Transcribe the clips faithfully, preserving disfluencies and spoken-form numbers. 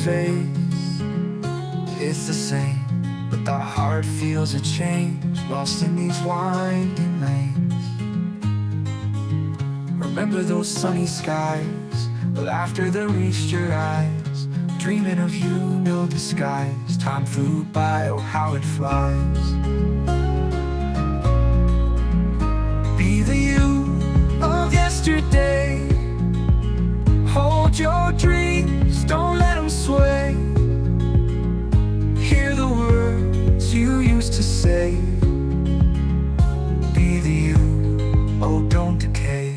face is the same, but the heart feels a change, lost in these winding lanes. Remember those sunny skies, but after they reached your eyes, dreaming of you, no disguise. Time flew by, oh how it flies. Be the you of yesterday. Hold your dreams, don't let them sway. Hear the words you used to say. Be the you, oh don't decay.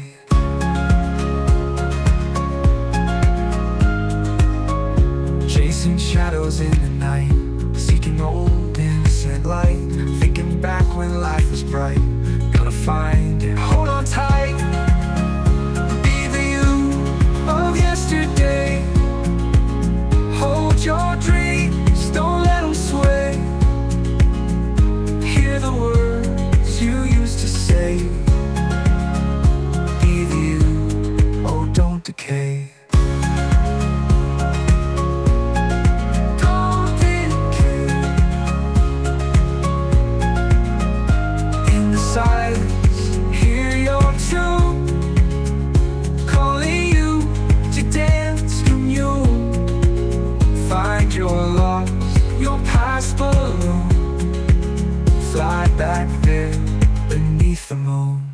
Chasing shadows in the night, seeking old innocent light, thinking back when life was bright. Gonna find it, hold on tight. Be the you of yesterday. Hold your dreams, don't let them sway. Hear the words you used to say. Be the you, oh don't decay. Silence, hear your tune, calling you to dance from you. Find your lost, your past balloon. Fly back there beneath the moon.